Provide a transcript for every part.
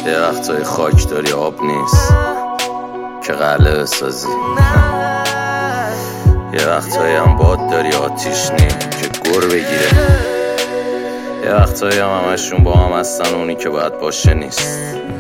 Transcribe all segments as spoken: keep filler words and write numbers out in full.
یه وقتای خاک داری آب نیست که قلعه بسازی، یه وقتایی هم باد داری آتیش نیم که گر بگیره، یه وقتایی هم همشون با هم هستن اونی که باید باشه نیست،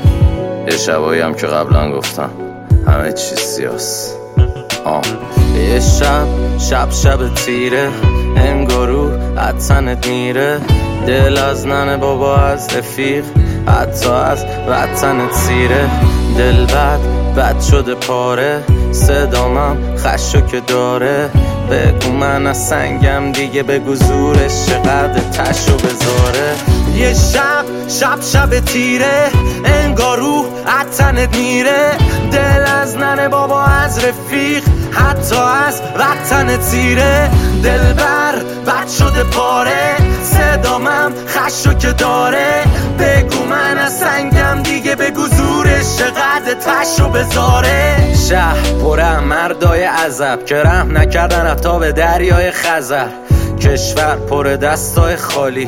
یه شبایی هم که قبلا گفتم همه چیز سیاست. آه. یه شب شب شب تیره انگارو عطنت میره، دل از ننه بابا از رفیق حتی از وطنت سیره، دل بد بد شده پاره، صدامم خشو که داره، بگو من از سنگم دیگه، بگو زورش چقدر تشو بذاره. یه شب شب شب تیره انگارو عطنت میره، دل از ننه بابا از رفیق حتی از وطنت سیره، دل بر بد شده پاره، صدامم خشو که داره، بگو من از سنگم دیگه، بگو زورش چقدر تشو بذاره. شهر پره مردای عذب که رحم نکردن حتی به دریای خزر، کشور پر دستای خالی،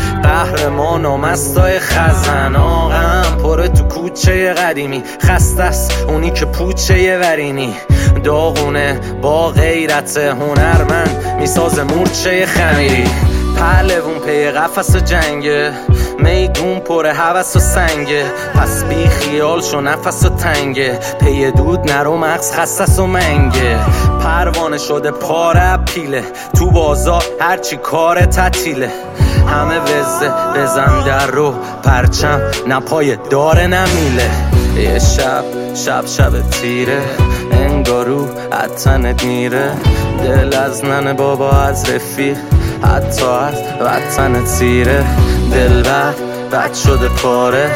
قهرمان و مستای خزن، آقام پره تو کوچه قدیمی، خسته است اونی که پوچه ورینی، داغونه با غیرت هنرمند میساز مورچه خمیری، پهلوون پی قفس جنگه، میدون پر هوس و سنگه، پس بی خیال شو نفس و تنگه، پی دود نرو مغز خصص و منگه، پروانه شده پاره پیله، تو بازار هرچی کار تعطیله، همه وزه بزن در رو پرچم نپای داره نمیله. یه شب شب شب تیره انگارو عطنت میره، دل از ننه بابا از رفیق حتی از وطنت سیره، دل بد بد شده پاره،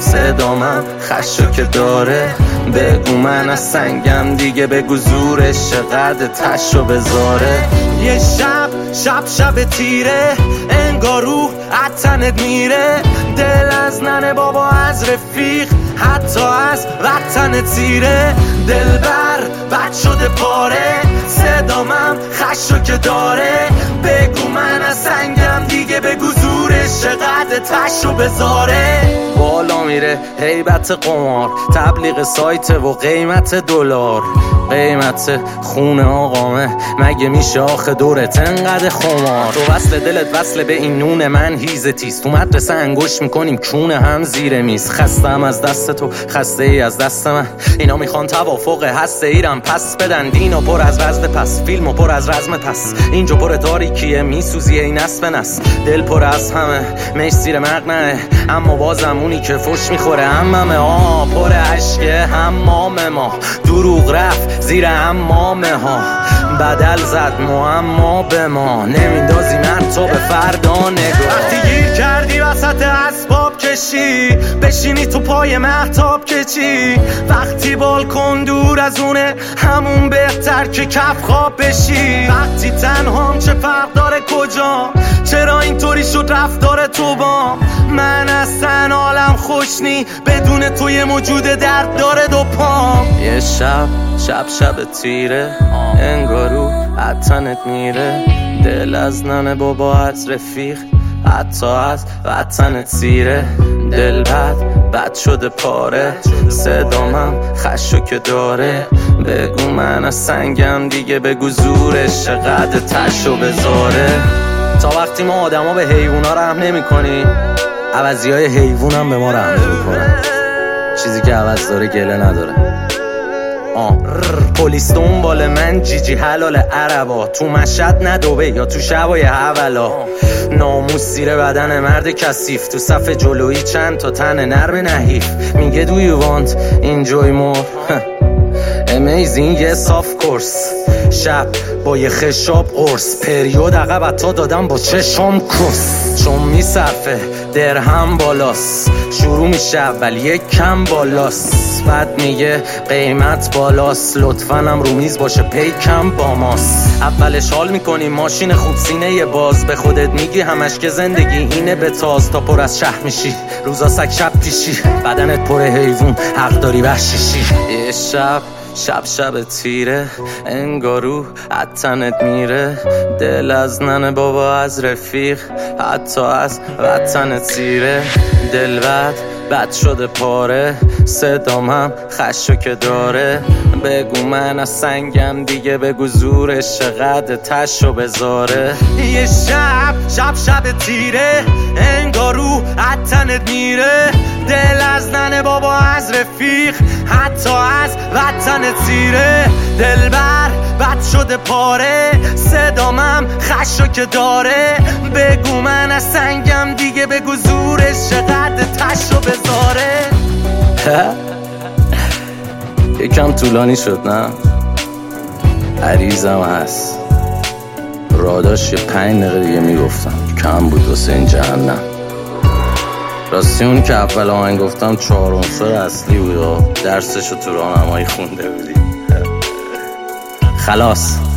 صدامم خشو که داره، بگو من از سنگم دیگه، بگو زورش چقدر تشو بذاره. یه شب شب شب تیره انگارو عطنت میره، دل از ننه بابا از رفیق حتی از وطنت سیره، دل بر بد شده پاره، صدامم خشو که داره، بگو من از سنگم دیگه، بگو زورش چقدر تشو بذاره. بالا میره هیبت قمار، تبلیغ سایت و قیمت دلار، قیمت خون آقامه مگه میشه آخه دورت انقدر خمار، تو وصل دلت وصل به این نون من هیزه تیز، تو مدرسه انگوش میکنیم کونه هم زیر میز، خستم از دست تو خسته ای از دست من، اینا میخوان توافق هسته ایرم پس بدن، دینو پر از وزد پس، فیلمو پر از رزم پس، اینجا پر تاریکیه میسوزی این نسب نس، دل پر از همه میش زیر مقنعه، اما بازم اونی که فش میخوره هممه، آه پر عشقه حمام ما، دروغ رفت زیر حمامه ها، بدل زد معما به ما، نمیندازی من تو به فردا نگاه. وقتی گیر کردی وسط اسباب کشی، بشینی تو پای مهتاب کچی، وقتی بالکن دور از اونه همون بهتر که کف خواب بشی، وقتی تنهام چه فرق داره کجا، چرا اینطوری شد رفتار تو با من، اصلا حالم خوش نی بدون تو، یه موجود درد داره دو پام. یه شب شب شب تیره انگارو عطنت میره، دل از ننه بابا از رفیق حتی از وطنت سیره، دل بد بد شده پاره، صدامم خشو که داره، بگو من از سنگم دیگه، بگو زورش چقدر تشو بذاره. تا وقتی ما آدما به حیوونا رحم نمی کنیم، عوضی های حیوون هم به ما رحم نمی کنن، چیزی که عوض داره گله نداره. آه پلیس دنبال من جیجی حلال عربا، تو مشهد ندوبه یا تو شبای اولا، ناموس زیر بدن مرد کثیف، تو صف جلویی چند تا تن نرم نحیف، میگه do you want enjoy more amazing yes of course، شب با یه خشاب قرص، پریود عقب تا دادم با چشم کس، چون میصرفه درهم بالاست، شروع میشه اول یک کم بالاست، بعد میگه قیمت بالاست، لطفاً هم رو میز باشه پیکم با ماست، اولش حال میکنی ماشین خوب سینه یه باز، به خودت میگی همش که زندگی اینه به تاز، تا پر از شهر میشی روزا سگ شب پیشی، بدنت پر حیوون حق داری وحشیشی. یه شب شب شب تیره انگارو عطنت میره، دل از ننه بابا از رفیق حتی از وطنت سیره، دل بد بد شده پاره، صدام هم خشو که داره. بگو من از سنگم دیگه، بگو زورش چقدر تشو بذاره. یه شب شب شب تیره، انگار رو عطنت میره. دل از ننه بابا از رفیق، حتی از وطنت سیره. دلبر بد شده پاره، صدامم خشو که داره. بگو من از سنگم دیگه، بگو زورش چقدر تشو بذاره. یکم طولانی شد نه؟ عریضم هست، راداش یه پنج دقیقه دیگه میگفتم، کم بود واسه این جهنم. راستی اون که اول آهنگ گفتم چهار عنصر اصلی بود، درسشو تو راهنمایی خونده بودی. خلاص